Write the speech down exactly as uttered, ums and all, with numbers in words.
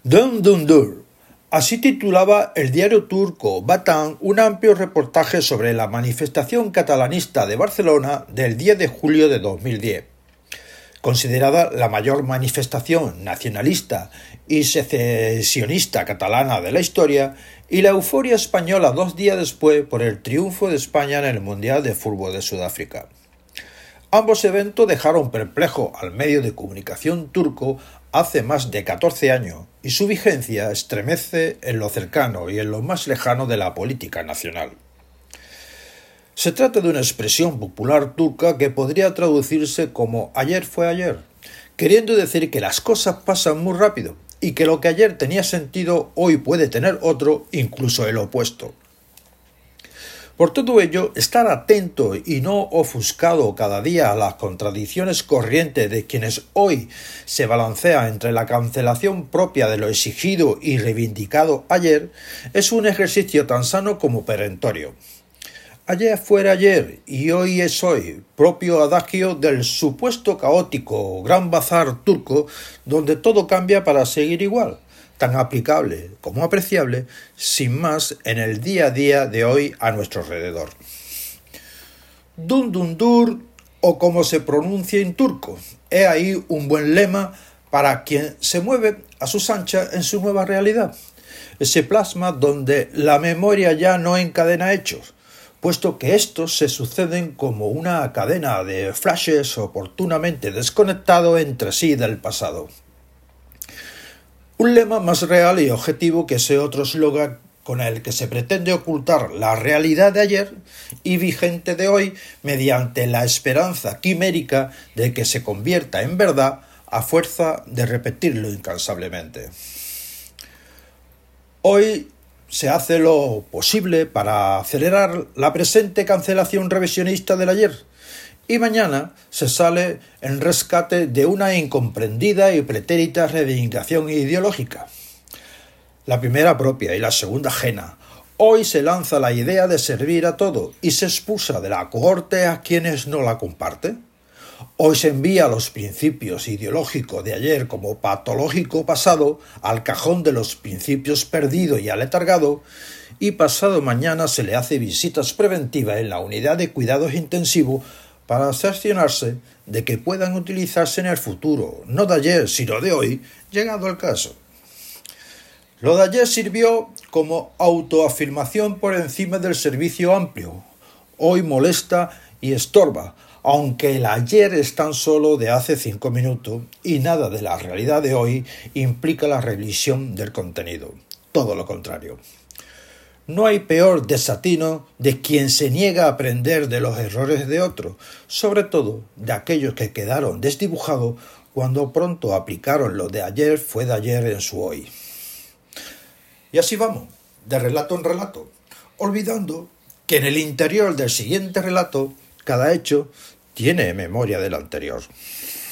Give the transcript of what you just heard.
Dön Döndür. Así titulaba el diario turco Vatan un amplio reportaje sobre la manifestación catalanista de Barcelona del diez de julio de dos mil diez. Considerada la mayor manifestación nacionalista y secesionista catalana de la historia, y la euforia española dos días después por el triunfo de España en el Mundial de Fútbol de Sudáfrica. Ambos eventos dejaron perplejo al medio de comunicación turco hace más de catorce años, y su vigencia estremece en lo cercano y en lo más lejano de la política nacional. Se trata de una expresión popular turca que podría traducirse como ayer fue ayer, queriendo decir que las cosas pasan muy rápido y que lo que ayer tenía sentido hoy puede tener otro, incluso el opuesto. Por todo ello, estar atento y no ofuscado cada día a las contradicciones corrientes de quienes hoy se balancea entre la cancelación propia de lo exigido y reivindicado ayer es un ejercicio tan sano como perentorio. Ayer fuera ayer y hoy es hoy, propio adagio del supuesto caótico gran bazar turco donde todo cambia para seguir igual, tan aplicable como apreciable, sin más en el día a día de hoy a nuestro alrededor. Dundundur, o como se pronuncia en turco, he ahí un buen lema para quien se mueve a sus anchas en su nueva realidad. Ese plasma donde la memoria ya no encadena hechos, puesto que estos se suceden como una cadena de flashes oportunamente desconectados entre sí del pasado. Un lema más real y objetivo que ese otro eslogan con el que se pretende ocultar la realidad de ayer y vigente de hoy mediante la esperanza quimérica de que se convierta en verdad a fuerza de repetirlo incansablemente. Hoy se hace lo posible para acelerar la presente cancelación revisionista del ayer, y mañana se sale en rescate de una incomprendida y pretérita reivindicación ideológica. La primera propia y la segunda ajena. Hoy se lanza la idea de servir a todo y se expulsa de la cohorte a quienes no la comparten. Hoy se envía los principios ideológicos de ayer como patológico pasado al cajón de los principios perdido y aletargado, y pasado mañana se le hace visitas preventivas en la unidad de cuidados intensivos para cerciorarse de que puedan utilizarse en el futuro, no de ayer, sino de hoy, llegado el caso. Lo de ayer sirvió como autoafirmación por encima del servicio amplio. Hoy molesta y estorba, aunque el ayer es tan solo de hace cinco minutos y nada de la realidad de hoy implica la revisión del contenido. Todo lo contrario. No hay peor desatino de quien se niega a aprender de los errores de otros, sobre todo de aquellos que quedaron desdibujados cuando pronto aplicaron lo de ayer fue de ayer en su hoy. Y así vamos, de relato en relato, olvidando que en el interior del siguiente relato cada hecho tiene memoria del anterior.